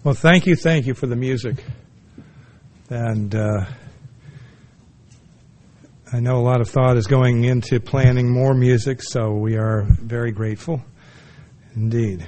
Well, thank you for the music. And I know a lot of thought is going into planning more music, so we are very grateful indeed.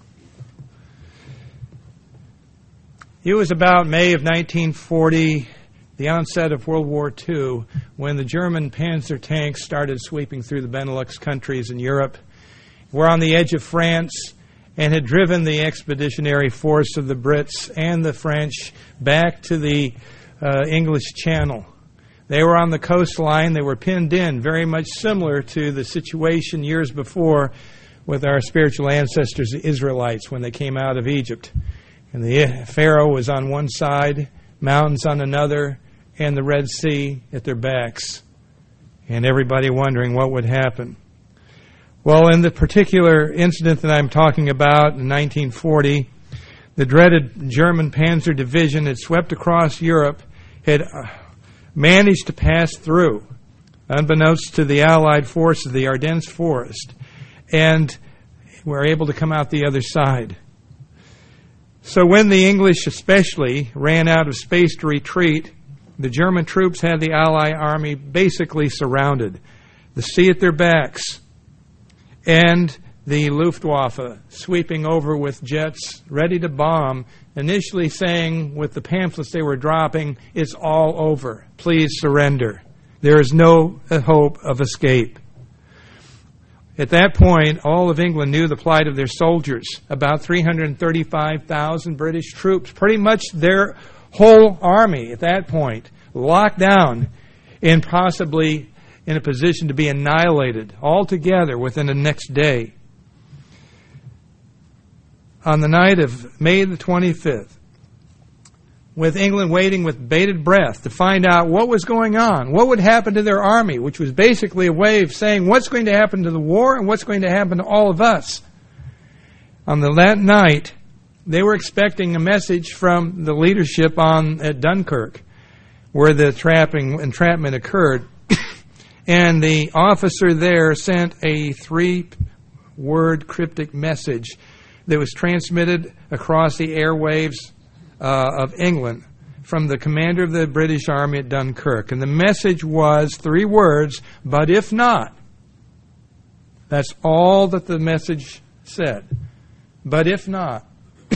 It was about May of 1940, the onset of World War II, when the German Panzer tanks started sweeping through the Benelux countries in Europe. We're on the edge of France and had driven the expeditionary force of the Brits and the French back to the English Channel. They were on the coastline. They were pinned in, very much similar to the situation years before with our spiritual ancestors, the Israelites, when they came out of Egypt. And the Pharaoh was on one side, mountains on another, and the Red Sea at their backs. And everybody wondering what would happen. Well, in the particular incident that I'm talking about in 1940, the dreaded German Panzer Division had swept across Europe, had managed to pass through, unbeknownst to the Allied forces, the Ardennes Forest, and were able to come out the other side. So when the English especially ran out of space to retreat, the German troops had the Allied army basically surrounded, the sea at their backs, and the Luftwaffe sweeping over with jets ready to bomb, initially saying with the pamphlets they were dropping, "It's all over. Please surrender. There is no hope of escape." At that point, all of England knew the plight of their soldiers, about 335,000 British troops, pretty much their whole army at that point, locked down and possibly in a position to be annihilated altogether within the next day. On the night of May the 25th, with England waiting with bated breath to find out what was going on, what would happen to their army, which was basically a way of saying what's going to happen to the war and what's going to happen to all of us. On that night, they were expecting a message from the leadership at Dunkirk, where the entrapment occurred. And the officer there sent a 3-word cryptic message that was transmitted across the airwaves of England from the commander of the British Army at Dunkirk. And the message was 3 words, "But if not." That's all that the message said. But if not.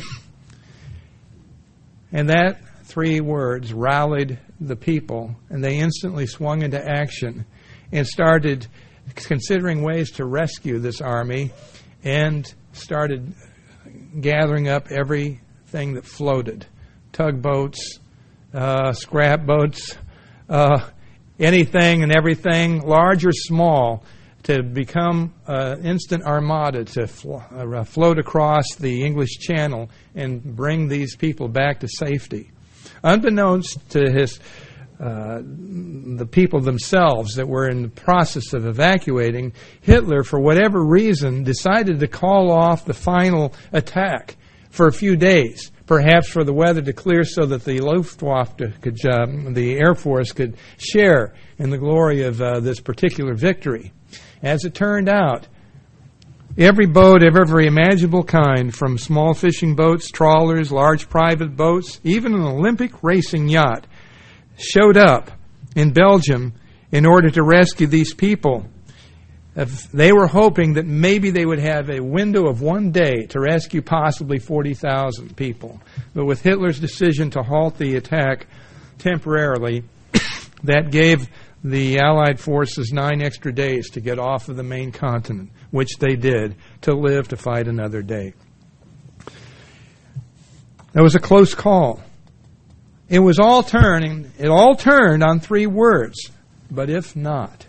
And that 3 words rallied the people, and they instantly swung into action and started considering ways to rescue this army and started gathering up everything that floated. Tugboats, scrap boats, anything and everything, large or small, to become an instant armada to float across the English Channel and bring these people back to safety. Unbeknownst to the people themselves that were in the process of evacuating, Hitler, for whatever reason, decided to call off the final attack for a few days, perhaps for the weather to clear so that the Luftwaffe, the Air Force, could share in the glory of this particular victory. As it turned out, every boat of every imaginable kind, from small fishing boats, trawlers, large private boats, even an Olympic racing yacht, showed up in Belgium in order to rescue these people. They were hoping that maybe they would have a window of one day to rescue possibly 40,000 people. But with Hitler's decision to halt the attack temporarily, that gave the Allied forces 9 extra days to get off of the main continent, which they did, to live to fight another day. That was a close call. It all turned on 3 words, but if not.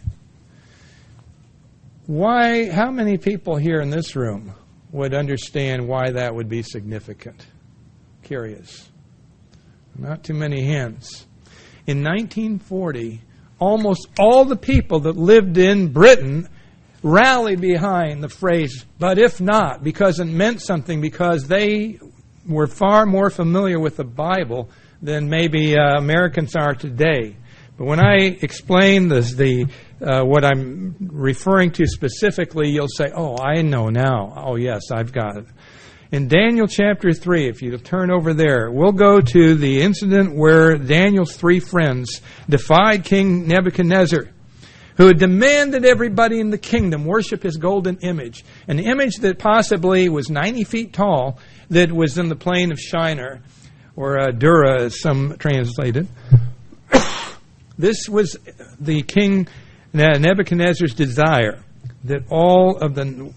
Why? How many people here in this room would understand why that would be significant? Curious. Not too many hands. In 1940, almost all the people that lived in Britain rallied behind the phrase, "but if not," because it meant something, because they were far more familiar with the Bible than maybe Americans are today. But when I explain what I'm referring to specifically, you'll say, "Oh, I know now. Oh, yes, I've got it." In Daniel chapter 3, if you turn over there, we'll go to the incident where Daniel's three friends defied King Nebuchadnezzar, who had demanded everybody in the kingdom worship his golden image, an image that possibly was 90 feet tall, that was in the plain of Shinar, or Dura, as some translate it. This was the king Nebuchadnezzar's desire, that all of the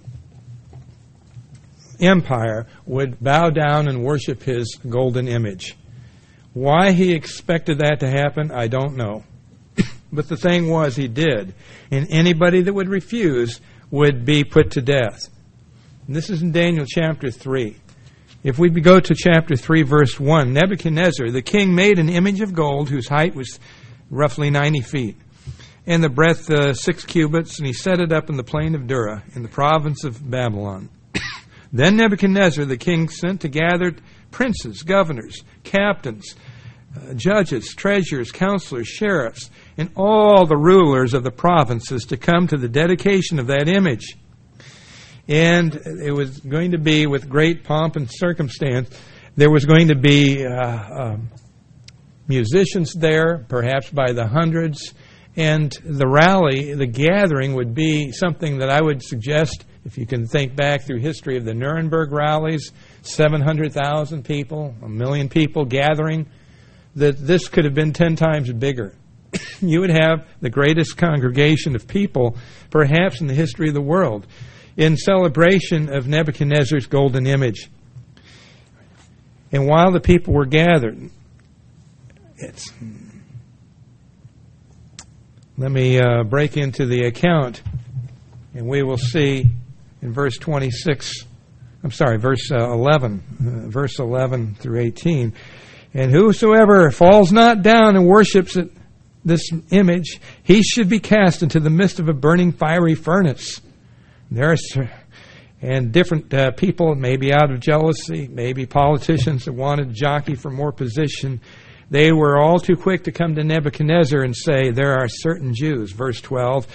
empire would bow down and worship his golden image. Why he expected that to happen, I don't know. But the thing was, he did. And anybody that would refuse would be put to death. And this is in Daniel chapter 3. If we go to chapter 3, verse 1, Nebuchadnezzar, the king, made an image of gold whose height was roughly 90 feet, and the breadth 6 cubits, and he set it up in the plain of Dura, in the province of Babylon. Then Nebuchadnezzar, the king, sent to gather princes, governors, captains, judges, treasurers, counselors, sheriffs, and all the rulers of the provinces to come to the dedication of that image. And it was going to be with great pomp and circumstance. There was going to be musicians there, perhaps by the hundreds, and the rally, the gathering, would be something that I would suggest, if you can think back through history of the Nuremberg rallies, 700,000 people, 1 million people gathering, that this could have been 10 times bigger. You would have the greatest congregation of people, perhaps in the history of the world, in celebration of Nebuchadnezzar's golden image. And while the people were gathered, let me break into the account, and we will see in verse 11 through 18. And whosoever falls not down and worships this image, he should be cast into the midst of a burning fiery furnace. And different people, maybe out of jealousy, maybe politicians that wanted to jockey for more position, they were all too quick to come to Nebuchadnezzar and say, there are certain Jews, verse 12,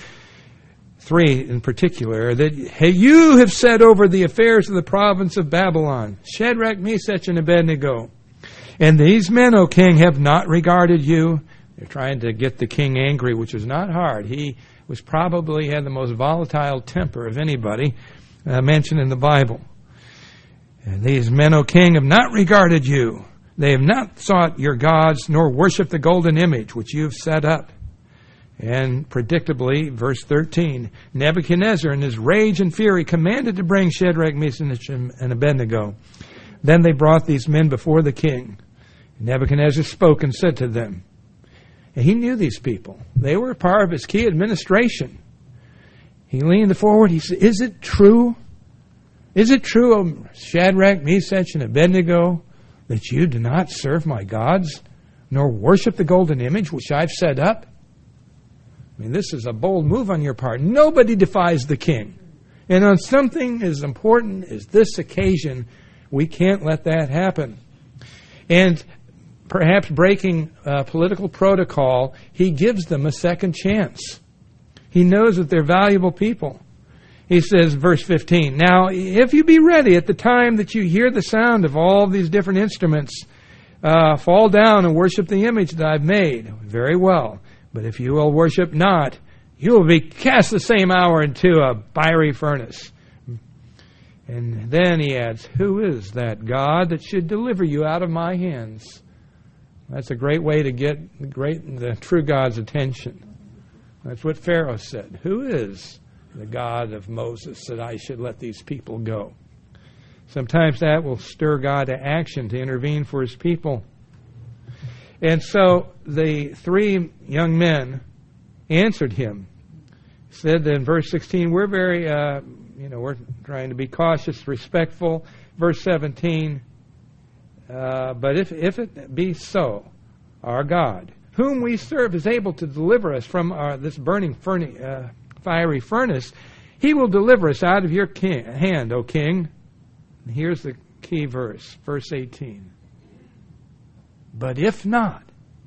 3 in particular, that you have set over the affairs of the province of Babylon, Shadrach, Meshach, and Abednego. And these men, O king, have not regarded you. They're trying to get the king angry, which is not hard. He was probably had the most volatile temper of anybody mentioned in the Bible. And these men, O king, have not regarded you. They have not sought your gods, nor worshipped the golden image which you have set up. And predictably, verse 13, Nebuchadnezzar in his rage and fury commanded to bring Shadrach, Meshach, and Abednego. Then they brought these men before the king. Nebuchadnezzar spoke and said to them, and he knew these people. They were a part of his key administration. He leaned forward. He said, is it true? Is it true, O Shadrach, Meshach, and Abednego, that you do not serve my gods, nor worship the golden image which I've set up? I mean, this is a bold move on your part. Nobody defies the king. And on something as important as this occasion, we can't let that happen. And perhaps breaking political protocol, he gives them a second chance. He knows that they're valuable people. He says, verse 15, now, if you be ready at the time that you hear the sound of all these different instruments, fall down and worship the image that I've made. Very well. But if you will worship not, you will be cast the same hour into a fiery furnace. And then he adds, who is that God that should deliver you out of my hands? That's a great way to get the true God's attention. That's what Pharaoh said. Who is the God of Moses that I should let these people go? Sometimes that will stir God to action to intervene for his people. And so the three young men answered him. Said in verse 16, we're very, we're trying to be cautious, respectful. Verse 17, but if it be so, our God, whom we serve, is able to deliver us from this burning fiery furnace, he will deliver us out of your hand, O king. And here's the key verse, verse 18. But if not,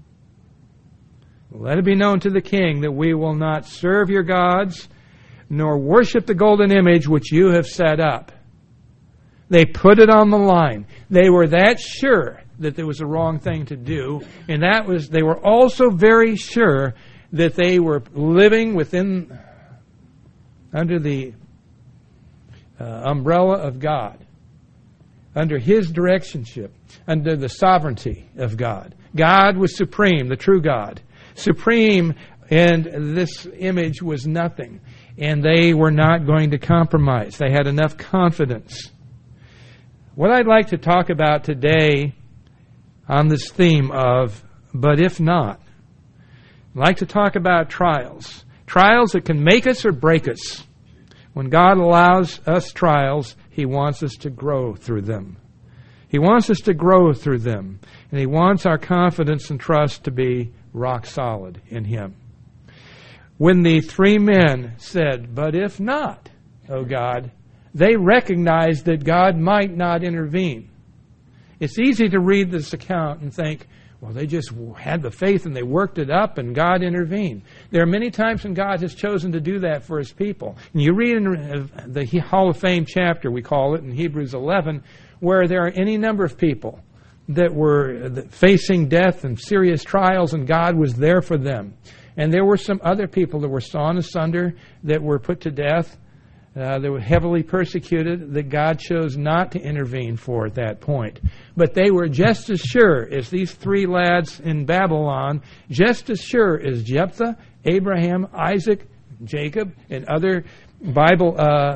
let it be known to the king that we will not serve your gods, nor worship the golden image which you have set up. They put it on the line. They were that sure that there was a wrong thing to do, and they were also very sure that they were living under the umbrella of God, under His directionship, under the sovereignty of God. God was supreme, the true God. Supreme, and this image was nothing. And they were not going to compromise. They had enough confidence. What I'd like to talk about today on this theme of, but if not, I'd like to talk about trials. Trials that can make us or break us. When God allows us trials, He wants us to grow through them. He wants us to grow through them. And He wants our confidence and trust to be rock solid in Him. When the three men said, but if not, O God, they recognized that God might not intervene. It's easy to read this account and think, well, they just had the faith and they worked it up and God intervened. There are many times when God has chosen to do that for His people. And you read in the Hall of Fame chapter, we call it, in Hebrews 11, where there are any number of people that were facing death and serious trials, and God was there for them. And there were some other people that were sawn asunder, that were put to death, they were heavily persecuted, that God chose not to intervene for at that point. But they were just as sure as these three lads in Babylon, just as sure as Jephthah, Abraham, Isaac, Jacob, and other Bible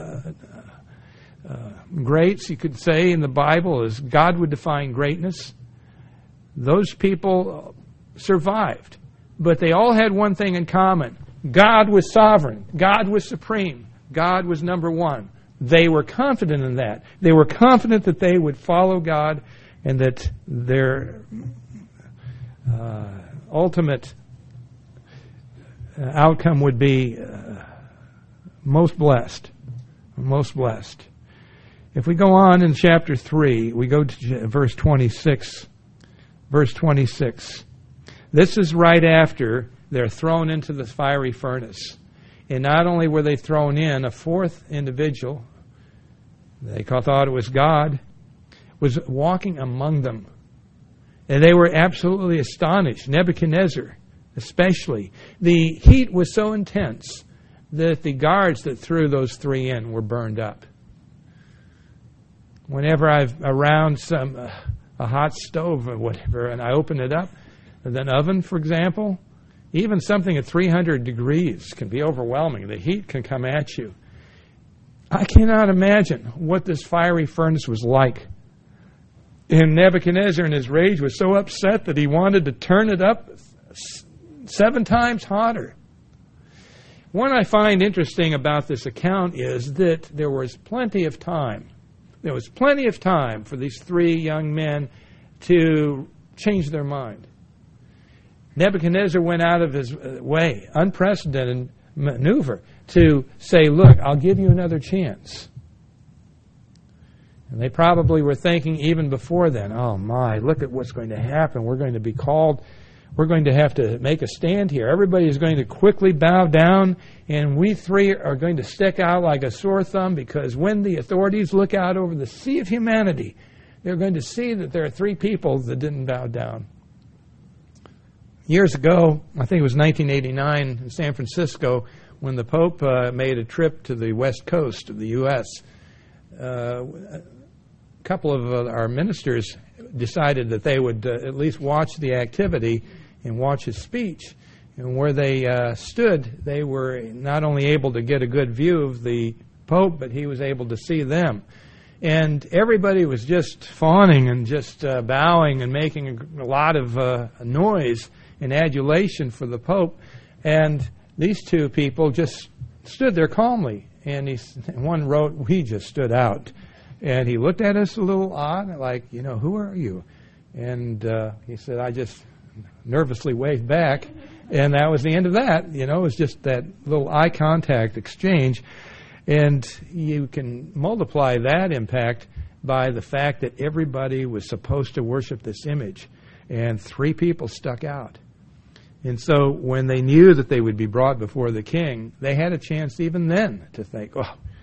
greats, you could say, in the Bible, as God would define greatness. Those people survived. But they all had one thing in common. God was sovereign. God was supreme. God was number one. They were confident in that. They were confident that they would follow God and that their ultimate outcome would be most blessed. Most blessed. If we go on in chapter 3, we go to verse 26. Verse 26. This is right after they're thrown into the fiery furnace. And not only were they thrown in, a fourth individual, they thought it was God, was walking among them. And they were absolutely astonished. Nebuchadnezzar, especially. The heat was so intense that the guards that threw those three in were burned up. Whenever I've around a hot stove or whatever, and I open it up, an oven, for example, even something at 300 degrees can be overwhelming. The heat can come at you. I cannot imagine what this fiery furnace was like. And Nebuchadnezzar, in his rage, was so upset that he wanted to turn it up 7 times hotter. What I find interesting about this account is that there was plenty of time. There was plenty of time for these three young men to change their mind. Nebuchadnezzar went out of his way, unprecedented maneuver, to say, look, I'll give you another chance. And they probably were thinking even before then, oh my, look at what's going to happen. We're going to be called. We're going to have to make a stand here. Everybody is going to quickly bow down, and we three are going to stick out like a sore thumb, because when the authorities look out over the sea of humanity, they're going to see that there are 3 people that didn't bow down. Years ago, I think it was 1989 in San Francisco, when the Pope made a trip to the west coast of the U.S., a couple of our ministers decided that they would at least watch the activity and watch his speech. And where they stood, they were not only able to get a good view of the Pope, but he was able to see them. And everybody was just fawning and just bowing and making a lot of noise and adulation for the Pope. And these 2 people just stood there calmly. And one wrote, we just stood out. And he looked at us a little odd, like, who are you? And he said, I just nervously waved back. And that was the end of that. It was just that little eye contact exchange. And you can multiply that impact by the fact that everybody was supposed to worship this image. And 3 people stuck out. And so when they knew that they would be brought before the king, they had a chance even then to think, oh,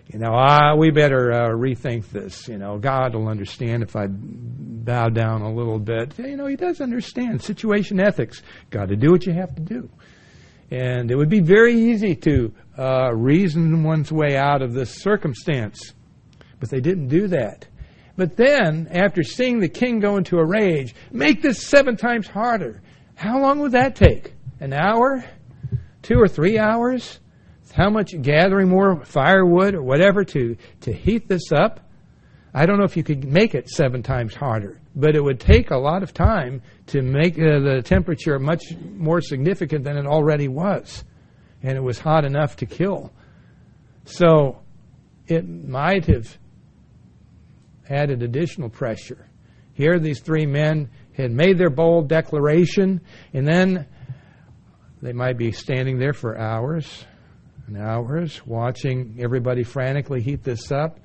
We better rethink this. God will understand if I bow down a little bit. He does understand situation ethics. Got to do what you have to do. And it would be very easy to reason one's way out of this circumstance. But they didn't do that. But then, after seeing the king go into a rage, make this 7 times harder. How long would that take? An hour? 2 or 3 hours? How much gathering more firewood or whatever to heat this up? I don't know if you could make it 7 times harder, but it would take a lot of time to make the temperature much more significant than it already was. And it was hot enough to kill. So it might have added additional pressure. Here these 3 men had made their bold declaration, and then they might be standing there for hours and hours watching everybody frantically heat this up.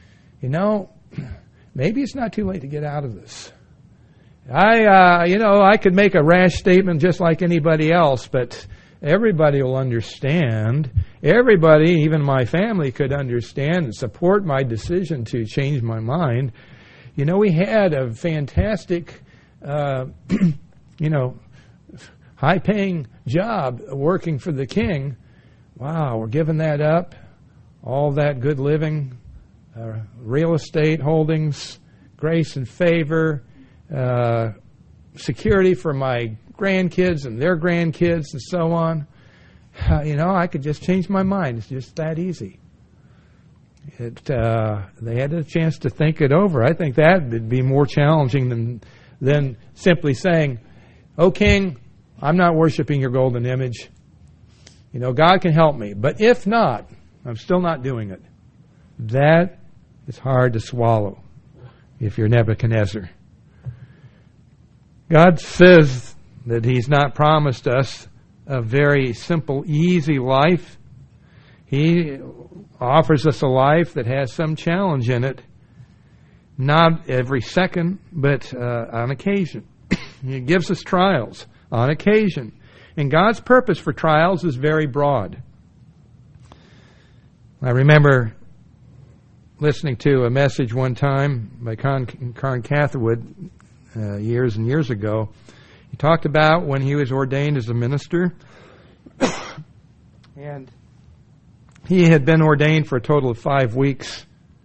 Maybe it's not too late to get out of this. I could make a rash statement just like anybody else, but everybody will understand. Everybody, even my family, could understand and support my decision to change my mind. We had a fantastic, high-paying job working for the king. Wow, we're giving that up. All that good living, real estate holdings, grace and favor, security for my grandkids and their grandkids and so on. I could just change my mind. It's just that easy. They had a chance to think it over. I think that would be more challenging than simply saying, "Oh, king, I'm not worshiping your golden image. God can help me. But if not, I'm still not doing it." That is hard to swallow if you're Nebuchadnezzar. God says that He's not promised us a very simple, easy life. He offers us a life that has some challenge in it. Not every second, but on occasion. He gives us trials on occasion. And God's purpose for trials is very broad. I remember listening to a message one time by Carn Catherwood years and years ago. He talked about when he was ordained as a minister. And he had been ordained for a total of 5 weeks,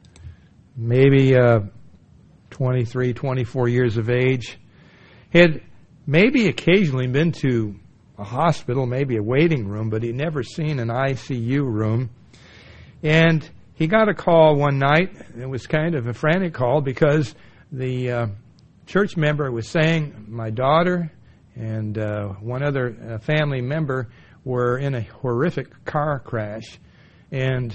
maybe 23, 24 years of age. Had maybe occasionally been to a hospital, maybe a waiting room, but he'd never seen an ICU room. And he got a call one night. It was kind of a frantic call because the church member was saying, my daughter and one other family member were in a horrific car crash. And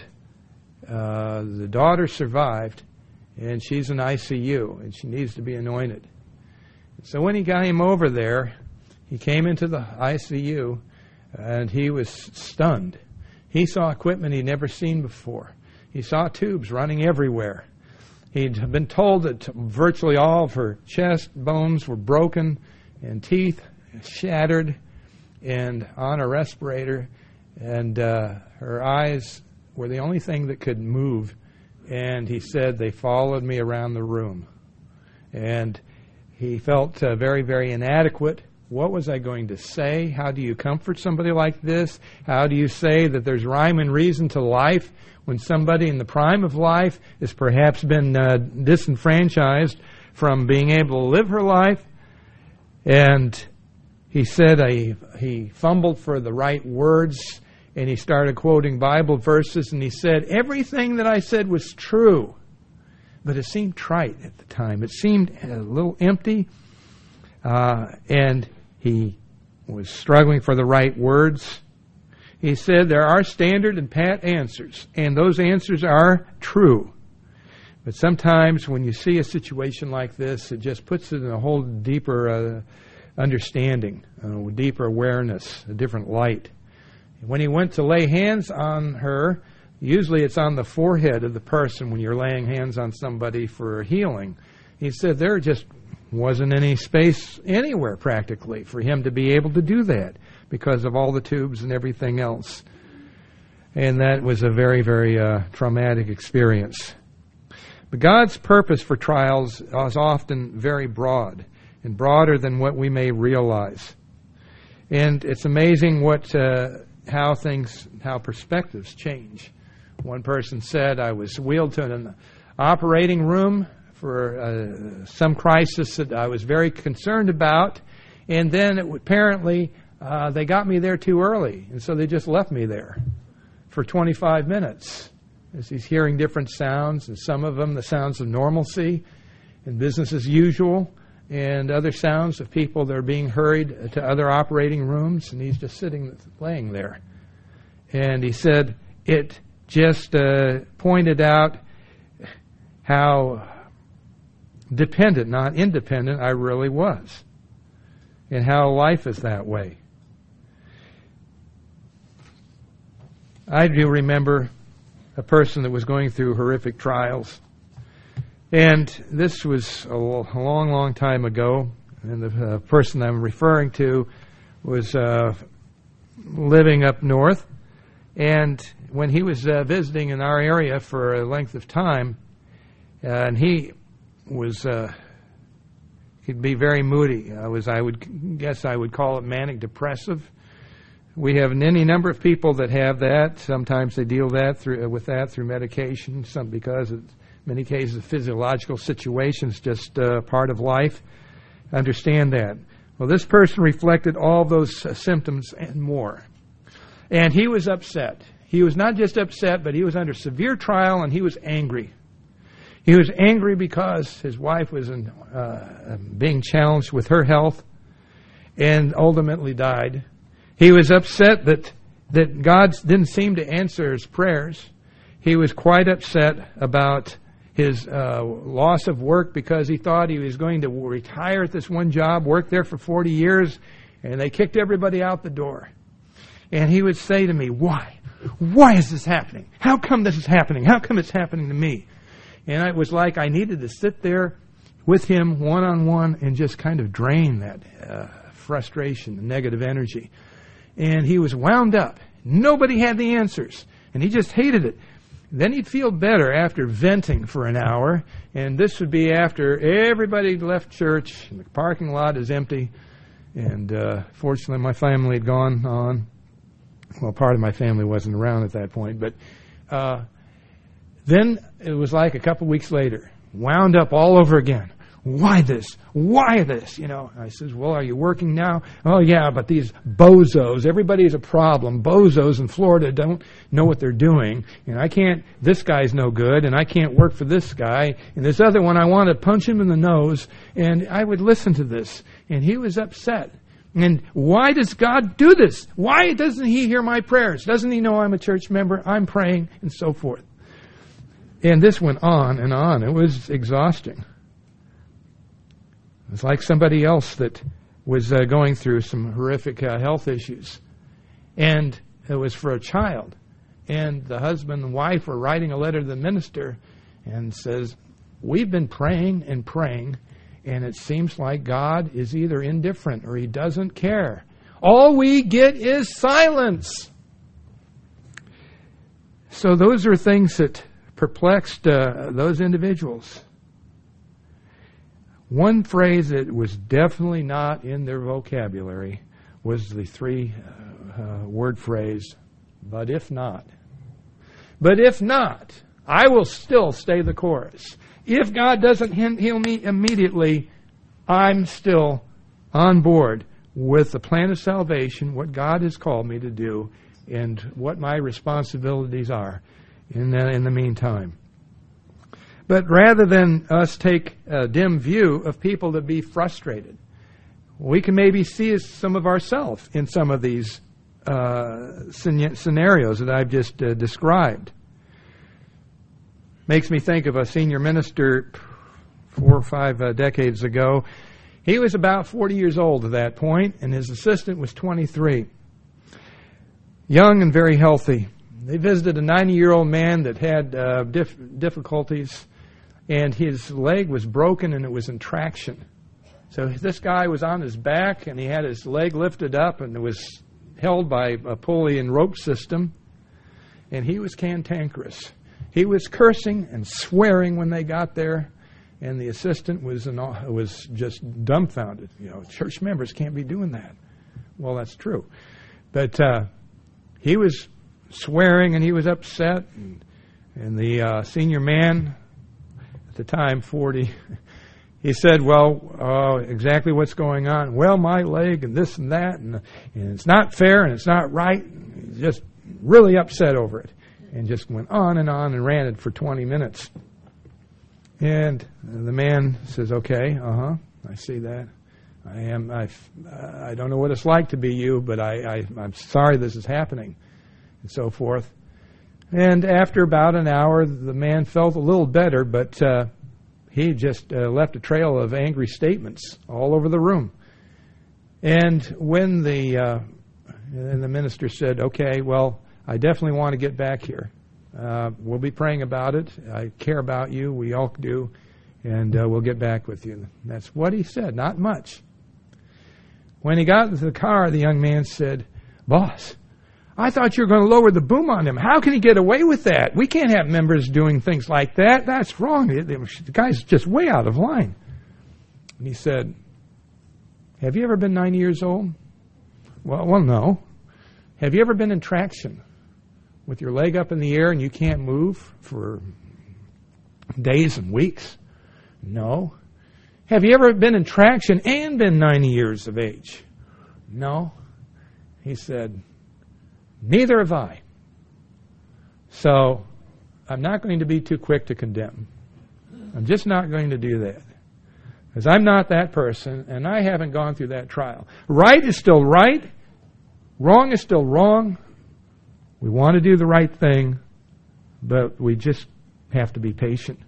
the daughter survived, and she's in ICU, and she needs to be anointed. So when he got him over there, he came into the ICU, and he was stunned. He saw equipment he'd never seen before. He saw tubes running everywhere. He'd been told that virtually all of her chest bones were broken and teeth shattered and on a respirator, and her eyes were the only thing that could move. And he said, they followed me around the room. And he felt very, very inadequate. What was I going to say? How do you comfort somebody like this? How do you say that there's rhyme and reason to life when somebody in the prime of life has perhaps been disenfranchised from being able to live her life? And he said he fumbled for the right words, and he started quoting Bible verses, and he said, everything that I said was true, but it seemed trite at the time. It seemed a little empty, and he was struggling for the right words. He said there are standard and pat answers, and those answers are true. But sometimes when you see a situation like this, it just puts it in a whole deeper understanding, deeper awareness, a different light. When he went to lay hands on her, usually it's on the forehead of the person when you're laying hands on somebody for healing. He said there just wasn't any space anywhere practically for him to be able to do that because of all the tubes and everything else. And that was a very, very traumatic experience. But God's purpose for trials is often very broad, and broader than what we may realize. And it's amazing how perspectives change. One person said, I was wheeled to an operating room for some crisis that I was very concerned about, and then apparently they got me there too early, and so they just left me there for 25 minutes. As he's hearing different sounds, and some of them the sounds of normalcy and business as usual, and other sounds of people that are being hurried to other operating rooms, and he's just laying there. And he said it just pointed out how dependent, not independent, I really was, and how life is that way. I do remember a person that was going through horrific trials. And this was a long, long time ago. And the person I'm referring to was living up north. And when he was visiting in our area for a length of time, and he was, he'd be very moody. I would call it manic depressive. We have any number of people that have that. Sometimes they deal with that through medication, some because in many cases physiological situations, just part of life. Understand that. Well, this person reflected all those symptoms and more. And he was upset. He was not just upset, but he was under severe trial, and he was angry. He was angry because his wife was being challenged with her health and ultimately died. He was upset that God didn't seem to answer his prayers. He was quite upset about his loss of work because he thought he was going to retire at this one job, work there for 40 years, and they kicked everybody out the door. And he would say to me, why? Why is this happening? How come this is happening? How come it's happening to me? And it was like I needed to sit there with him one-on-one and just kind of drain that frustration and negative energy. And he was wound up. Nobody had the answers. And he just hated it. Then he'd feel better after venting for an hour. And this would be after everybody left church and the parking lot is empty. And fortunately, my family had gone on. Well, part of my family wasn't around at that point. But then it was like a couple weeks later. Wound up all over again. Why this? Why this? You know, I says, well, are you working now? Oh, yeah, but these bozos, everybody's a problem. Bozos in Florida don't know what they're doing. And this guy's no good, and I can't work for this guy. And this other one, I want to punch him in the nose. And I would listen to this. And he was upset. And why does God do this? Why doesn't he hear my prayers? Doesn't he know I'm a church member? I'm praying, and so forth. And this went on and on. It was exhausting. It's like somebody else that was going through some horrific health issues. And it was for a child. And the husband and wife were writing a letter to the minister and says, we've been praying and praying, and it seems like God is either indifferent or he doesn't care. All we get is silence. So those are things that perplexed those individuals. One phrase that was definitely not in their vocabulary was the three-word phrase, but if not. But if not, I will still stay the course. If God doesn't heal me immediately, I'm still on board with the plan of salvation, what God has called me to do, and what my responsibilities are in the meantime. But rather than us take a dim view of people to be frustrated, we can maybe see some of ourselves in some of these scenarios that I've just described. Makes me think of a senior minister 4 or 5 decades ago. He was about 40 years old at that point, and his assistant was 23. Young and very healthy. They visited a 90-year-old man that had difficulties, and his leg was broken and it was in traction. So this guy was on his back, and he had his leg lifted up, and it was held by a pulley and rope system. and he was cantankerous. He was cursing and swearing when they got there, and the assistant was just dumbfounded. Church members can't be doing that. Well, that's true. But he was swearing, and he was upset, and the senior man at the time, 40, he said, well, exactly what's going on. Well, my leg and this and that, and it's not fair and it's not right. He's just really upset over it, and just went on and ranted for 20 minutes. And the man says, okay, I see that. I don't know what it's like to be you, but I'm sorry this is happening, and so forth. And after about an hour, the man felt a little better, but he just left a trail of angry statements all over the room. And when the minister said, okay, well, I definitely want to get back here. We'll be praying about it. I care about you. We all do. And we'll get back with you. That's what he said, not much. When he got into the car, the young man said, boss, I thought you were going to lower the boom on him. How can he get away with that? We can't have members doing things like that. That's wrong. The guy's just way out of line. And he said, have you ever been 90 years old? Well, no. Have you ever been in traction with your leg up in the air and you can't move for days and weeks? No. Have you ever been in traction and been 90 years of age? No. He said, neither have I. So I'm not going to be too quick to condemn. I'm just not going to do that. Because I'm not that person, and I haven't gone through that trial. Right is still right. Wrong is still wrong. We want to do the right thing, but we just have to be patient.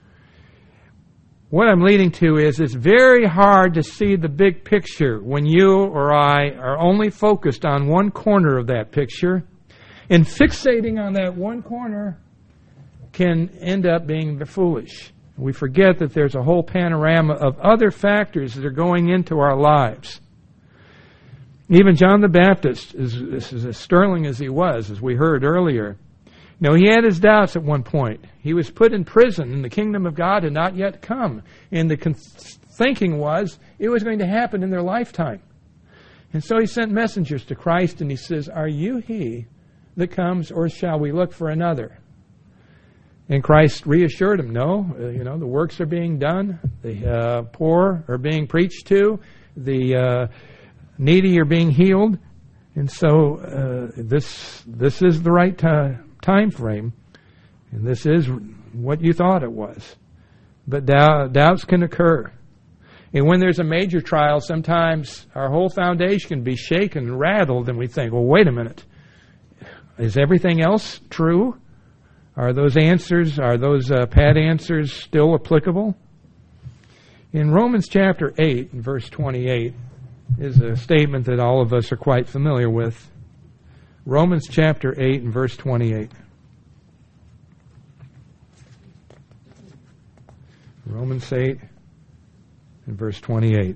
What I'm leading to is it's very hard to see the big picture when you or I are only focused on one corner of that picture. And fixating on that one corner can end up being foolish. We forget that there's a whole panorama of other factors that are going into our lives. Even John the Baptist, as sterling as he was, as we heard earlier, he had his doubts at one point. He was put in prison, and the kingdom of God had not yet come. And the thinking was it was going to happen in their lifetime. And so he sent messengers to Christ, and he says, are you he that comes, or shall we look for another? And Christ reassured him, no, the works are being done. The poor are being preached to. The needy are being healed. And so this is the right time frame, and this is what you thought it was. But doubts can occur. And when there's a major trial, sometimes our whole foundation can be shaken and rattled, and we think, well, wait a minute. Is everything else true? Are those pat answers still applicable? In Romans chapter 8 and verse 28 is a statement that all of us are quite familiar with. Romans chapter 8 and verse 28. Romans 8 and verse 28.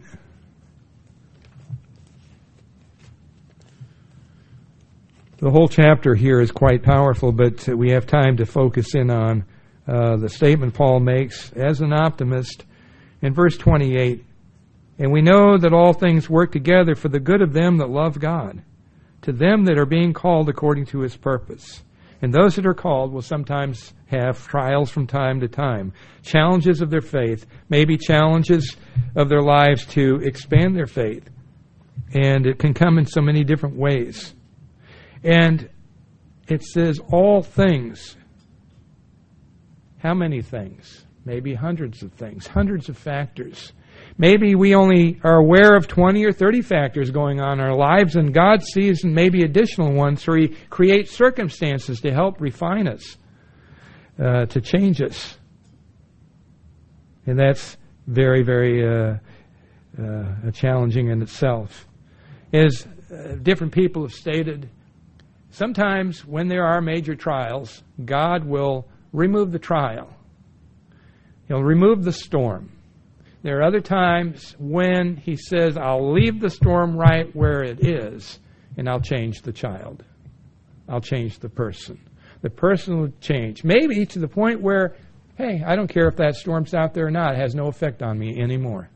The whole chapter here is quite powerful, but we have time to focus in on the statement Paul makes as an optimist in verse 28. And we know that all things work together for the good of them that love God, to them that are being called according to His purpose. And those that are called will sometimes have trials from time to time, challenges of their faith, maybe challenges of their lives to expand their faith. And it can come in so many different ways. And it says all things. How many things? Maybe hundreds of things, hundreds of factors. Maybe we only are aware of 20 or 30 factors going on in our lives, and God sees maybe additional ones, so He creates circumstances to help refine us, to change us. And that's very, very challenging in itself. As different people have stated, sometimes when there are major trials, God will remove the trial. He'll remove the storm. There are other times when He says, I'll leave the storm right where it is, and I'll change the child. I'll change the person. The personal change. Maybe to the point where, hey, I don't care if that storm's out there or not. It has no effect on me anymore.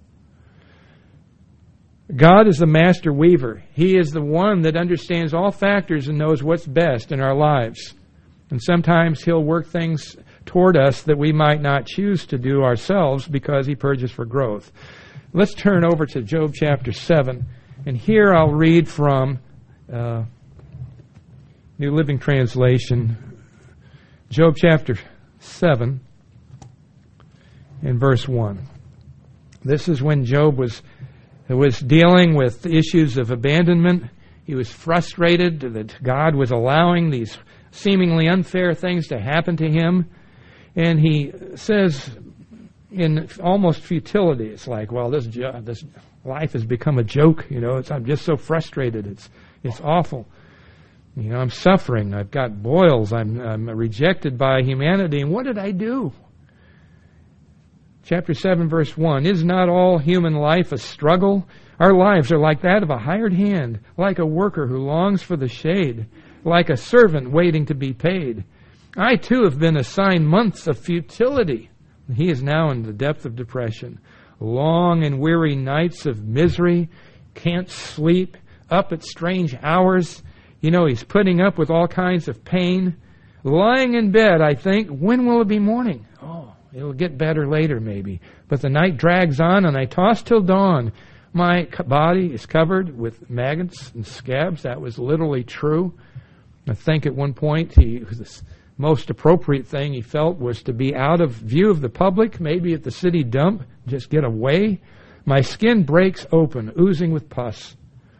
God is the master weaver. He is the one that understands all factors and knows what's best in our lives. And sometimes He'll work things toward us that we might not choose to do ourselves because He purges for growth. Let's turn over to Job chapter 7. And here I'll read from New Living Translation, Job chapter 7 and verse 1. This is when Job was dealing with issues of abandonment. He was frustrated that God was allowing these seemingly unfair things to happen to him. And he says in almost futility, it's like, well, this life has become a joke. I'm just so frustrated. It's awful. I'm suffering. I've got boils. I'm rejected by humanity. And what did I do? Chapter 7, verse 1, is not all human life a struggle? Our lives are like that of a hired hand, like a worker who longs for the shade, like a servant waiting to be paid. I too have been assigned months of futility. He is now in the depth of depression. Long and weary nights of misery, can't sleep, up at strange hours. He's putting up with all kinds of pain. Lying in bed, I think, when will it be morning? It'll get better later, maybe. But the night drags on, and I toss till dawn. My body is covered with maggots and scabs. That was literally true. I think at one point, the most appropriate thing he felt was to be out of view of the public, maybe at the city dump, just get away. My skin breaks open, oozing with pus.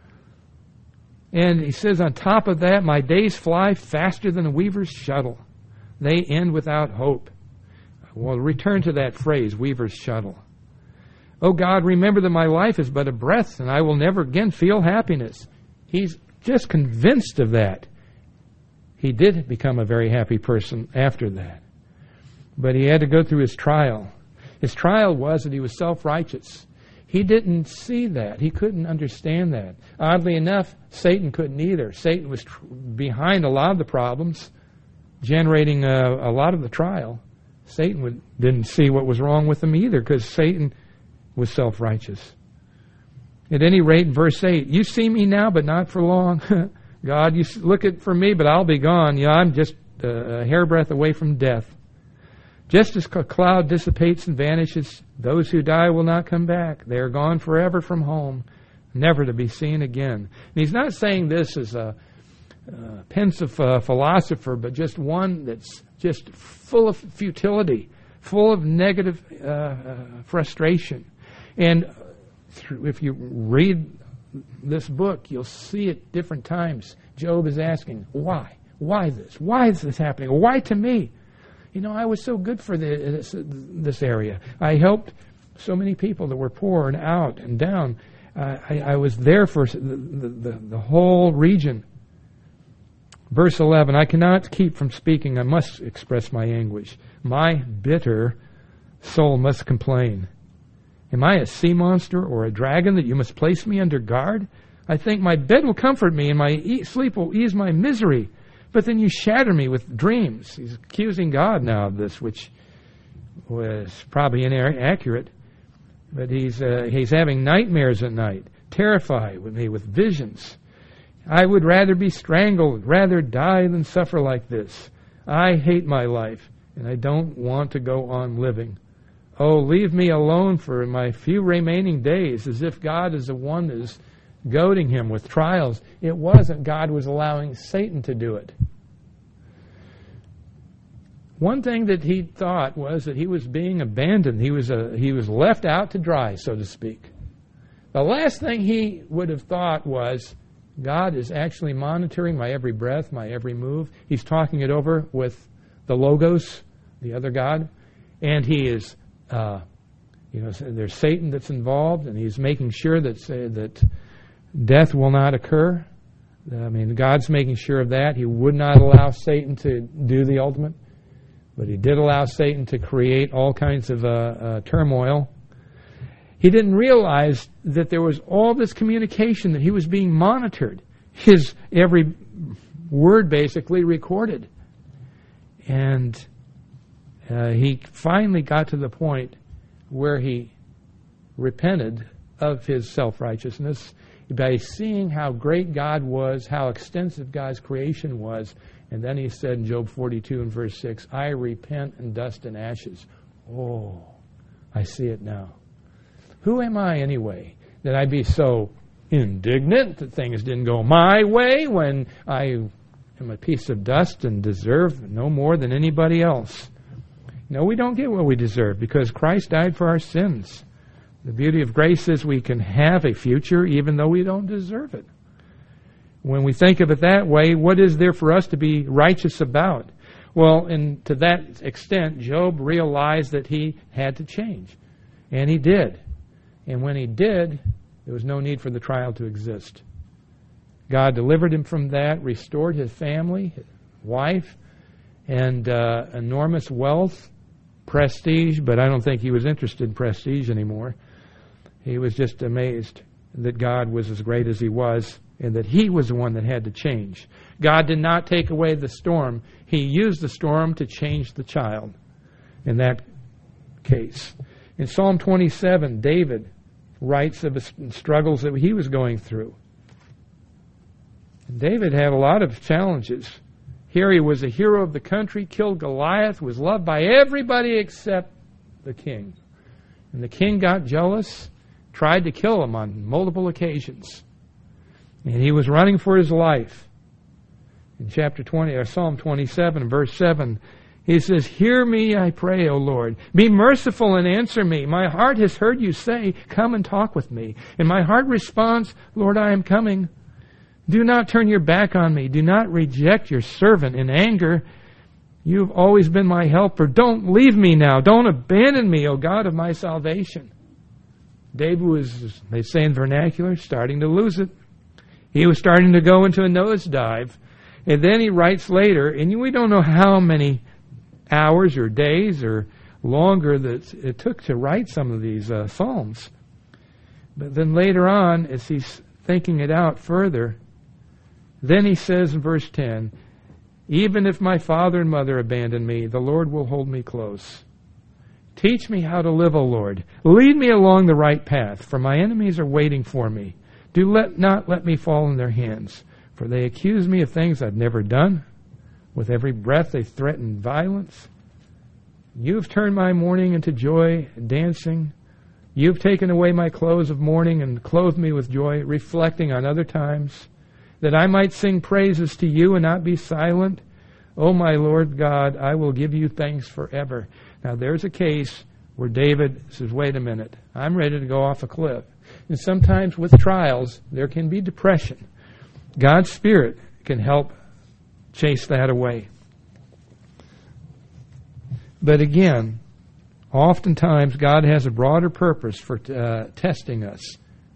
And he says, on top of that, my days fly faster than a weaver's shuttle. They end without hope. We'll return to that phrase, weaver's shuttle. Oh God, remember that my life is but a breath, and I will never again feel happiness. He's just convinced of that. He did become a very happy person after that. But he had to go through his trial. His trial was that he was self-righteous. He didn't see that. He couldn't understand that. Oddly enough, Satan couldn't either. Satan was behind a lot of the problems, generating a lot of the trial. Satan didn't see what was wrong with him either, because Satan was self-righteous. At any rate, in verse 8, you see me now, but not for long. God, you look for me, but I'll be gone. I'm just a hairbreadth away from death. Just as a cloud dissipates and vanishes, those who die will not come back. They are gone forever from home, never to be seen again. And he's not saying this as a pensive philosopher, but just one that's just full of futility, full of negative frustration. And if you read this book, you'll see at different times Job is asking, why? Why this? Why is this happening? Why to me? I was so good for this area. I helped so many people that were poor and out and down. I was there for the whole region. Verse 11, I cannot keep from speaking. I must express my anguish. My bitter soul must complain. Am I a sea monster or a dragon that you must place me under guard? I think my bed will comfort me and my sleep will ease my misery. But then you shatter me with dreams. He's accusing God now of this, which was probably inaccurate. But he's having nightmares at night, terrified with me with visions. I would rather be strangled, rather die than suffer like this. I hate my life, and I don't want to go on living. Oh, leave me alone for my few remaining days, as if God is the one that is goading him with trials. It wasn't. God was allowing Satan to do it. One thing that he thought was that he was being abandoned. He was left out to dry, so to speak. The last thing he would have thought was, God is actually monitoring my every breath, my every move. He's talking it over with the Logos, the other God, and he is, there's Satan that's involved, and he's making sure that death will not occur. God's making sure of that. He would not allow Satan to do the ultimate, but he did allow Satan to create all kinds of turmoil. He didn't realize that there was all this communication, that he was being monitored. His every word basically recorded. And he finally got to the point where he repented of his self-righteousness by seeing how great God was, how extensive God's creation was. And then he said in Job 42 and verse 6, I repent in dust and ashes. Oh, I see it now. Who am I anyway that I be so indignant that things didn't go my way when I am a piece of dust and deserve no more than anybody else? No, we don't get what we deserve because Christ died for our sins. The beauty of grace is we can have a future even though we don't deserve it. When we think of it that way, what is there for us to be righteous about? Well, and to that extent, Job realized that he had to change. And he did. And when he did, there was no need for the trial to exist. God delivered him from that, restored his family, his wife, and enormous wealth, prestige, but I don't think he was interested in prestige anymore. He was just amazed that God was as great as he was and that he was the one that had to change. God did not take away the storm. He used the storm to change the child in that case. In Psalm 27, David writes of the struggles that he was going through. And David had a lot of challenges. Here he was a hero of the country, killed Goliath, was loved by everybody except the king. And the king got jealous, tried to kill him on multiple occasions. And he was running for his life. In Psalm 27, verse 7, he says, Hear me, I pray, O Lord. Be merciful and answer me. My heart has heard you say, Come and talk with me. And my heart responds, Lord, I am coming. Do not turn your back on me. Do not reject your servant in anger. You've always been my helper. Don't leave me now. Don't abandon me, O God of my salvation. David was, they say in vernacular, starting to lose it. He was starting to go into a nosedive. And then he writes later, and we don't know how many hours or days or longer that it took to write some of these psalms. But then later on, as he's thinking it out further, then he says in verse 10, Even if my father and mother abandon me, the Lord will hold me close. Teach me how to live, O Lord. Lead me along the right path, for my enemies are waiting for me. Do not let me fall in their hands, for they accuse me of things I've never done. With every breath they threaten violence. You've turned my mourning into joy and dancing. You've taken away my clothes of mourning and clothed me with joy, reflecting on other times, that I might sing praises to you and not be silent. O my Lord God, I will give you thanks forever. Now there's a case where David says, wait a minute, I'm ready to go off a cliff. And sometimes with trials, there can be depression. God's Spirit can help chase that away. But again, oftentimes God has a broader purpose for testing us.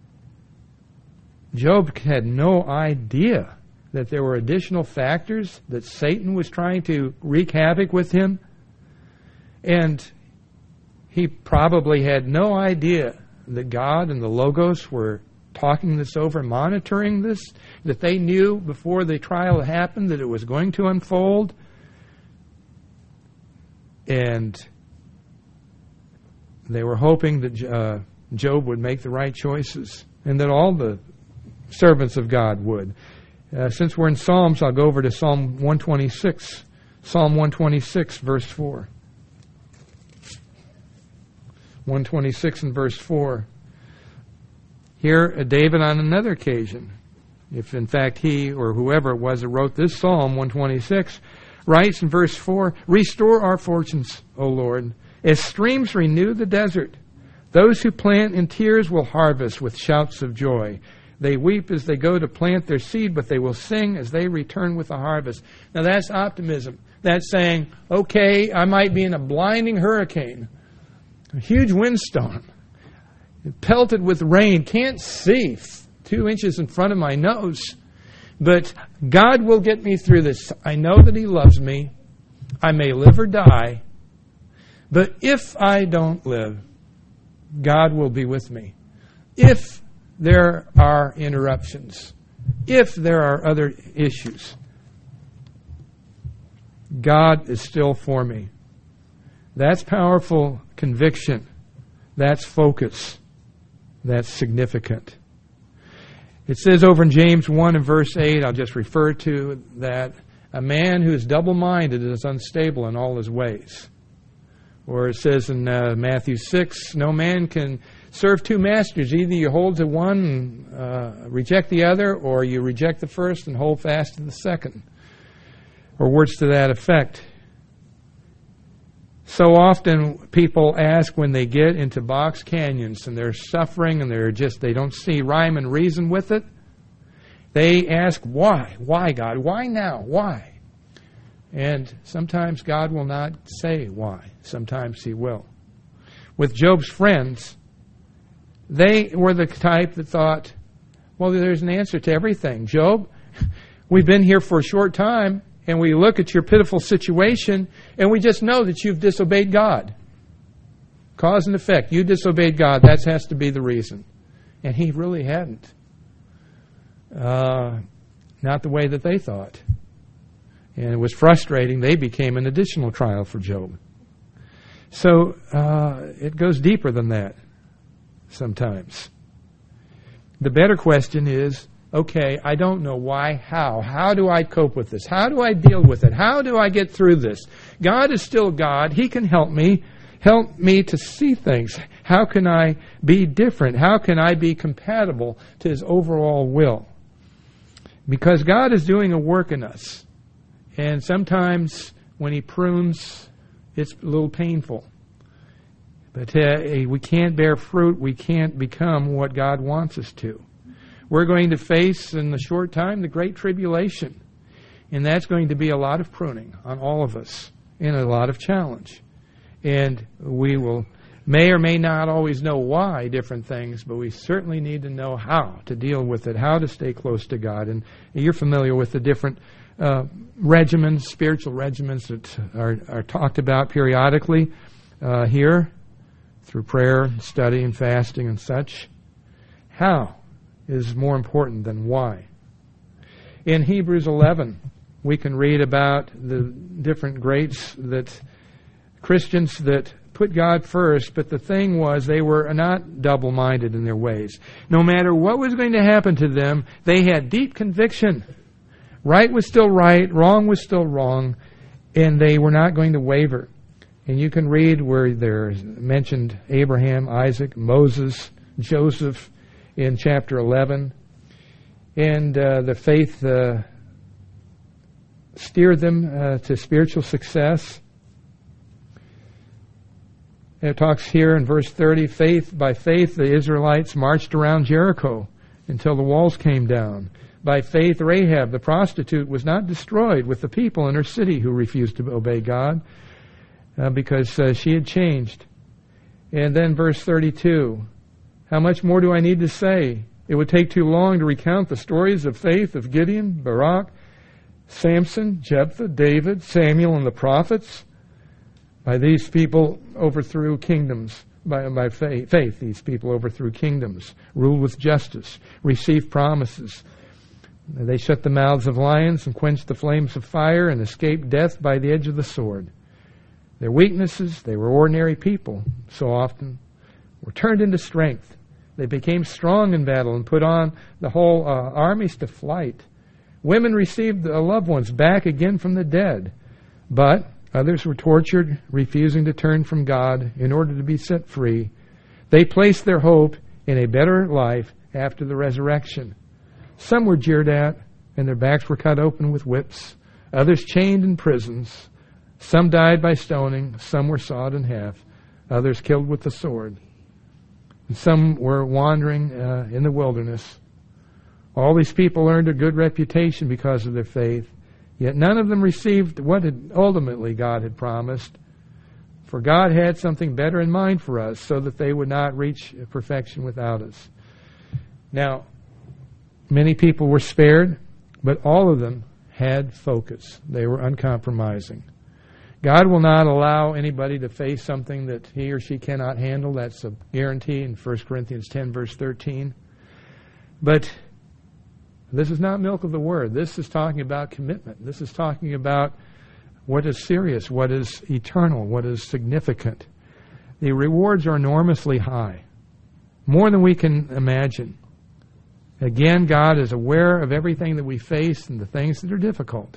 Job had no idea that there were additional factors, that Satan was trying to wreak havoc with him. And he probably had no idea that God and the Logos were talking this over, monitoring this, that they knew before the trial happened that it was going to unfold. And they were hoping that Job would make the right choices and that all the servants of God would. Since we're in Psalms, I'll go over to Psalm 126. Psalm 126, verse 4. 126 and verse 4. Here, David on another occasion, if in fact he or whoever it was that wrote this Psalm 126, writes in verse 4, Restore our fortunes, O Lord, as streams renew the desert. Those who plant in tears will harvest with shouts of joy. They weep as they go to plant their seed, but they will sing as they return with the harvest. Now that's optimism. That's saying, okay, I might be in a blinding hurricane, a huge windstorm, pelted with rain, can't see 2 inches in front of my nose, but God will get me through this. I know that He loves me. I may live or die, but if I don't live, God will be with me. If there are interruptions, if there are other issues, God is still for me. That's powerful conviction. That's focus. That's significant. It says over in James 1 and verse 8, I'll just refer to that, a man who is double-minded is unstable in all his ways. Or it says in Matthew 6, no man can serve two masters. Either you hold to one and reject the other, or you reject the first and hold fast to the second. Or words to that effect. So often people ask when they get into box canyons and they're suffering and they don't see rhyme and reason with it. They ask, why? Why, God? Why now? Why? And sometimes God will not say why. Sometimes He will. With Job's friends, they were the type that thought, well, there's an answer to everything. Job, we've been here for a short time, and we look at your pitiful situation, and we just know that you've disobeyed God. Cause and effect. You disobeyed God. That has to be the reason. And He really hadn't. Not the way that they thought. And it was frustrating. They became an additional trial for Job. So it goes deeper than that sometimes. The better question is, okay, I don't know why, how. How do I cope with this? How do I deal with it? How do I get through this? God is still God. He can help me. Help me to see things. How can I be different? How can I be compatible to His overall will? Because God is doing a work in us. And sometimes when He prunes, it's a little painful. But we can't bear fruit. We can't become what God wants us to. We're going to face in the short time the Great Tribulation. And that's going to be a lot of pruning on all of us and a lot of challenge. And we may or may not always know why different things, but we certainly need to know how to deal with it, how to stay close to God. And you're familiar with the different regimens, spiritual regimens that are talked about periodically here through prayer, study, and fasting and such. How is more important than why. In Hebrews 11, we can read about the different greats, that Christians that put God first, but the thing was they were not double-minded in their ways. No matter what was going to happen to them, they had deep conviction. Right was still right, wrong was still wrong, and they were not going to waver. And you can read where there's mentioned Abraham, Isaac, Moses, Joseph, in chapter 11. And the faith steered them to spiritual success. And it talks here in verse 30, by faith the Israelites marched around Jericho until the walls came down. By faith Rahab the prostitute was not destroyed with the people in her city who refused to obey God because she had changed. And then verse 32, how much more do I need to say? It would take too long to recount the stories of faith of Gideon, Barak, Samson, Jephthah, David, Samuel, and the prophets. By these people overthrew kingdoms. By faith, these people overthrew kingdoms, ruled with justice, received promises. They shut the mouths of lions and quenched the flames of fire and escaped death by the edge of the sword. Their weaknesses, they were ordinary people, so often, were turned into strength. They became strong in battle and put on the whole armies to flight. Women received loved ones back again from the dead. But others were tortured, refusing to turn from God in order to be set free. They placed their hope in a better life after the resurrection. Some were jeered at, and their backs were cut open with whips. Others chained in prisons. Some died by stoning. Some were sawed in half. Others killed with the sword. And some were wandering in the wilderness. All these people earned a good reputation because of their faith. Yet none of them received what ultimately God had promised. For God had something better in mind for us so that they would not reach perfection without us. Now, many people were spared, but all of them had focus. They were uncompromising. God will not allow anybody to face something that he or she cannot handle. That's a guarantee in 1 Corinthians 10, verse 13. But this is not milk of the word. This is talking about commitment. This is talking about what is serious, what is eternal, what is significant. The rewards are enormously high, more than we can imagine. Again, God is aware of everything that we face and the things that are difficult.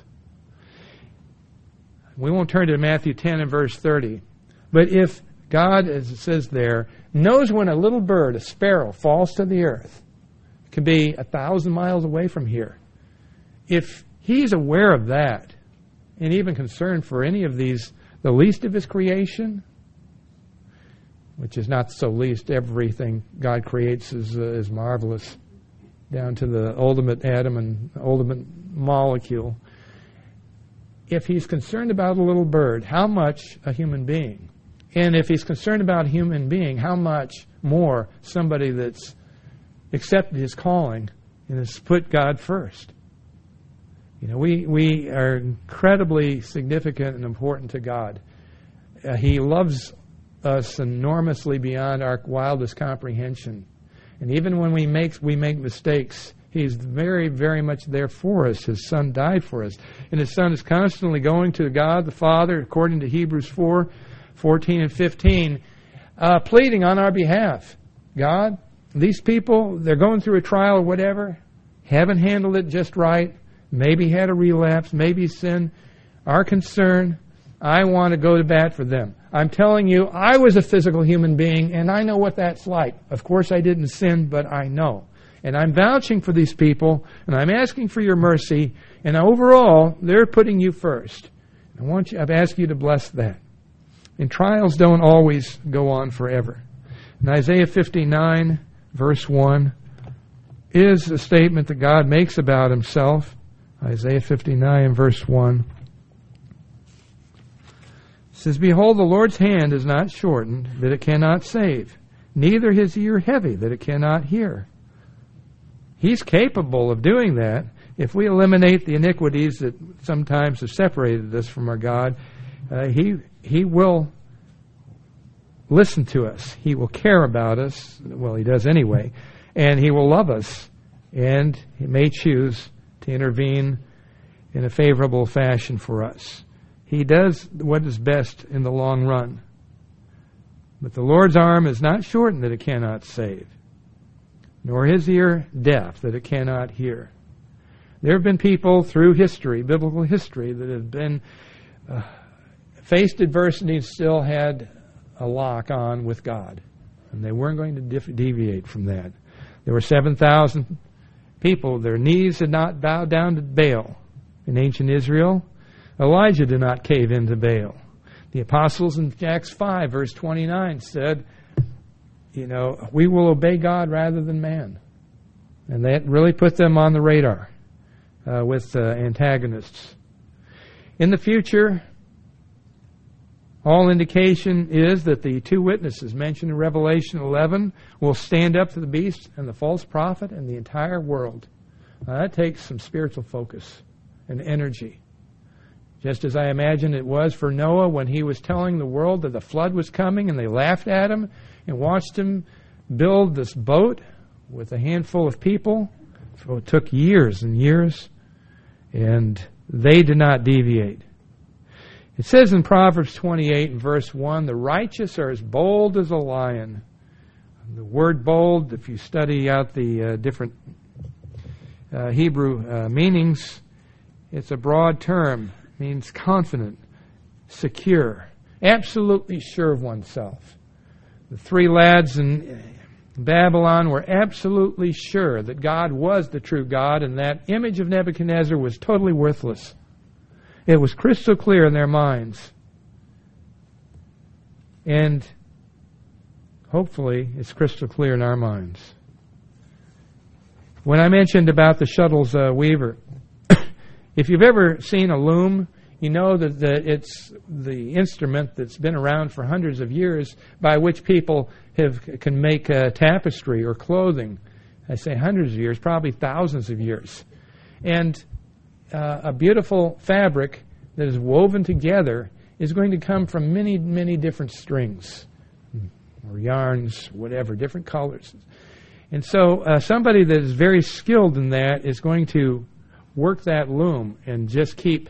We won't turn to Matthew 10 and verse 30. But if God, as it says there, knows when a little bird, a sparrow, falls to the earth, it can be 1,000 miles away from here. If He's aware of that, and even concerned for any of these, the least of His creation, which is not so least, everything God creates is marvelous, down to the ultimate atom and ultimate molecule. If He's concerned about a little bird, how much a human being? And if He's concerned about a human being, how much more somebody that's accepted His calling and has put God first? You know, we are incredibly significant and important to God. He loves us enormously beyond our wildest comprehension. And even when we make mistakes, He's very, very much there for us. His Son died for us. And His Son is constantly going to God the Father, according to Hebrews 4:14 and 15, pleading on our behalf. God, these people, they're going through a trial or whatever, haven't handled it just right, maybe had a relapse, maybe sin. Our concern, I want to go to bat for them. I'm telling you, I was a physical human being, and I know what that's like. Of course, I didn't sin, but I know. And I'm vouching for these people, and I'm asking for your mercy, and overall, they're putting you first. I've asked you to bless that. And trials don't always go on forever. In Isaiah 59, verse 1, is a statement that God makes about Himself. Isaiah 59, verse 1. It says, Behold, the Lord's hand is not shortened, that it cannot save, neither His ear heavy, that it cannot hear. He's capable of doing that if we eliminate the iniquities that sometimes have separated us from our God. He will listen to us. He will care about us. Well, He does anyway. And He will love us. And He may choose to intervene in a favorable fashion for us. He does what is best in the long run. But the Lord's arm is not shortened that it cannot save, nor His ear deaf that it cannot hear. There have been people through history, biblical history, that have been faced adversity and still had a lock on with God. And they weren't going to deviate from that. There were 7,000 people. Their knees had not bowed down to Baal in ancient Israel. Elijah did not cave into Baal. The apostles in Acts 5, verse 29 said, we will obey God rather than man. And that really put them on the radar with antagonists. In the future, all indication is that the two witnesses mentioned in Revelation 11 will stand up to the beast and the false prophet and the entire world. Now, that takes some spiritual focus and energy. Just as I imagine it was for Noah when he was telling the world that the flood was coming and they laughed at him and watched him build this boat with a handful of people. So it took years and years, and they did not deviate. It says in Proverbs 28 and verse 1, the righteous are as bold as a lion. The word bold, if you study out the different Hebrew meanings, it's a broad term. It means confident, secure, absolutely sure of oneself. The three lads in Babylon were absolutely sure that God was the true God, and that image of Nebuchadnezzar was totally worthless. It was crystal clear in their minds. And hopefully it's crystal clear in our minds. When I mentioned about the shuttle's weaver, if you've ever seen a loom, you know that it's the instrument that's been around for hundreds of years by which people can make tapestry or clothing. I say hundreds of years, probably thousands of years. And a beautiful fabric that is woven together is going to come from many, many different strings or yarns, whatever, different colors. And so somebody that is very skilled in that is going to work that loom and just keep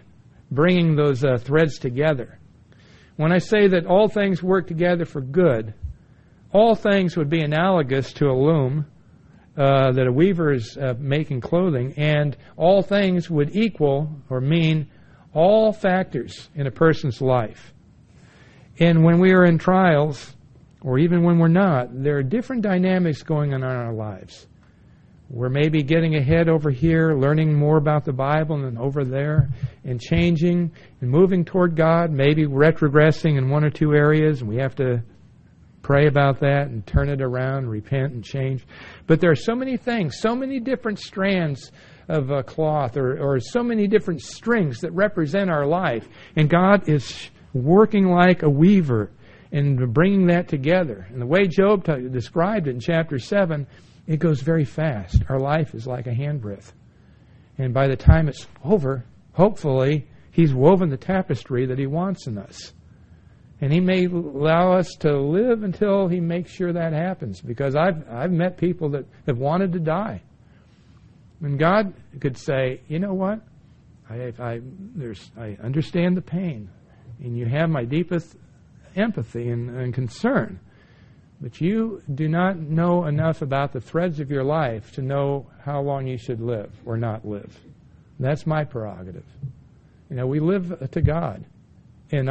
bringing those threads together. When I say that all things work together for good, all things would be analogous to a loom that a weaver is making clothing, and all things would equal or mean all factors in a person's life. And when we are in trials, or even when we're not, there are different dynamics going on in our lives. We're maybe getting ahead over here, learning more about the Bible, and over there, and changing and moving toward God, maybe retrogressing in one or two areas, and we have to pray about that and turn it around, repent and change. But there are so many things, so many different strands of cloth or so many different strings that represent our life. And God is working like a weaver and bringing that together. And the way Job described it in chapter 7, it goes very fast. Our life is like a handbreadth. And by the time it's over, hopefully, He's woven the tapestry that He wants in us. And He may allow us to live until He makes sure that happens. Because I've met people that have wanted to die. And God could say, you know what? I understand the pain. And you have my deepest empathy and concern. But you do not know enough about the threads of your life to know how long you should live or not live. That's my prerogative. We live to God. And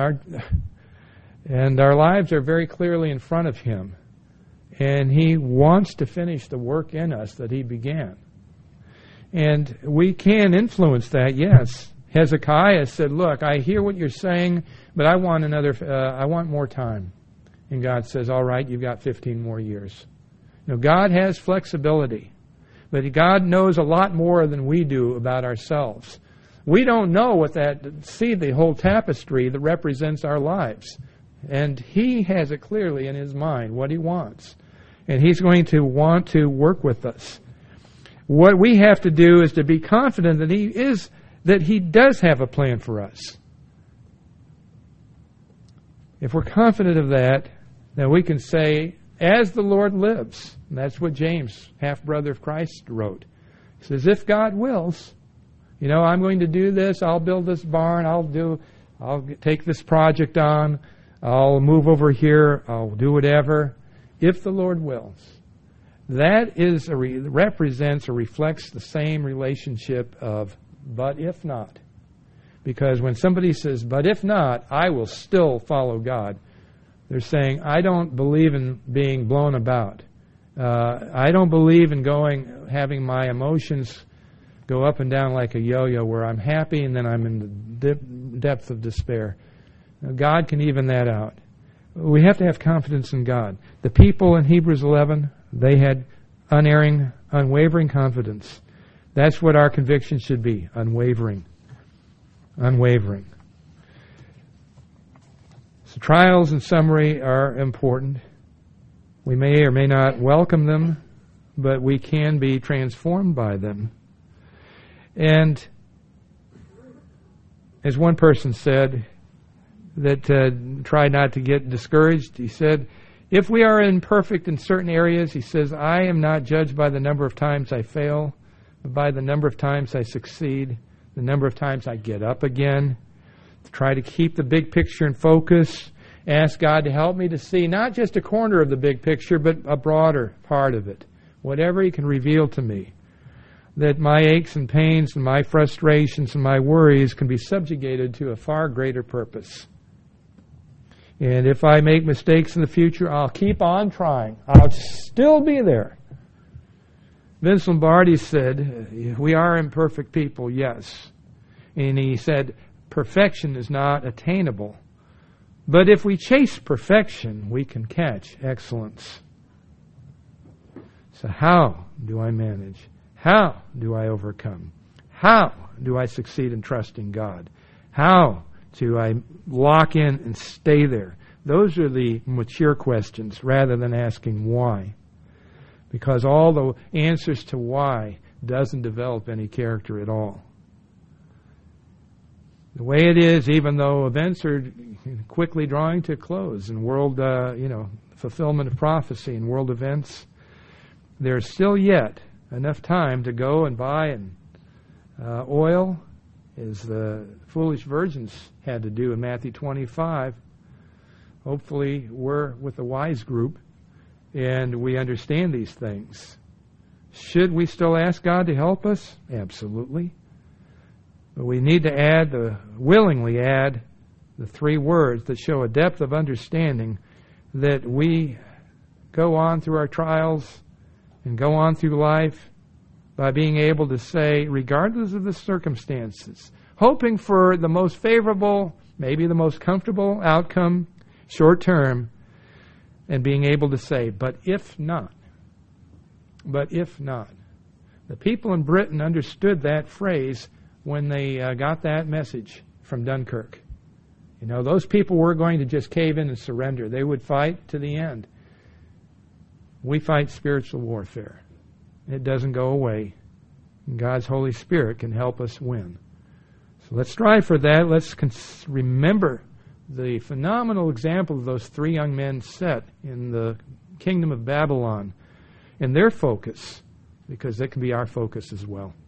our lives are very clearly in front of Him. And He wants to finish the work in us that He began. And we can influence that, yes. Hezekiah said, look, I hear what you're saying, but I want more time. And God says, all right, you've got 15 more years. God has flexibility, but God knows a lot more than we do about ourselves. We don't know the whole tapestry that represents our lives. And He has it clearly in His mind what He wants. And He's going to want to work with us. What we have to do is to be confident that He does have a plan for us. If we're confident of that, then we can say, as the Lord lives. And that's what James, half-brother of Christ, wrote. He says, if God wills, I'm going to do this, I'll build this barn, I'll take this project on, I'll move over here, I'll do whatever, if the Lord wills. That represents or reflects the same relationship of, but if not. Because when somebody says, but if not, I will still follow God, they're saying, I don't believe in being blown about. I don't believe in having my emotions go up and down like a yo-yo where I'm happy and then I'm in the depth of despair. God can even that out. We have to have confidence in God. The people in Hebrews 11, they had unerring, unwavering confidence. That's what our conviction should be, unwavering. Unwavering. So trials, in summary, are important. We may or may not welcome them, but we can be transformed by them. And as one person said, that tried not to get discouraged, he said, if we are imperfect in certain areas, he says, I am not judged by the number of times I fail, but by the number of times I succeed, the number of times I get up again. Try to keep the big picture in focus. Ask God to help me to see not just a corner of the big picture, but a broader part of it. Whatever He can reveal to me. That my aches and pains and my frustrations and my worries can be subjugated to a far greater purpose. And if I make mistakes in the future, I'll keep on trying. I'll still be there. Vince Lombardi said, we are imperfect people, yes. And he said, perfection is not attainable. But if we chase perfection, we can catch excellence. So how do I manage? How do I overcome? How do I succeed in trusting God? How do I lock in and stay there? Those are the mature questions rather than asking why. Because all the answers to why doesn't develop any character at all. The way it is, even though events are quickly drawing to a close in world, fulfillment of prophecy and world events, there's still yet enough time to go and buy oil as the foolish virgins had to do in Matthew 25. Hopefully we're with the wise group and we understand these things. Should we still ask God to help us? Absolutely. But we need to willingly add the three words that show a depth of understanding that we go on through our trials and go on through life by being able to say, regardless of the circumstances, hoping for the most favorable, maybe the most comfortable outcome, short term, and being able to say, but if not. The people in Britain understood that phrase when they got that message from Dunkirk. You know, those people were going to just cave in and surrender. They would fight to the end. We fight spiritual warfare. It doesn't go away. And God's Holy Spirit can help us win. So let's strive for that. Let's remember the phenomenal example of those three young men set in the kingdom of Babylon and their focus, because that can be our focus as well.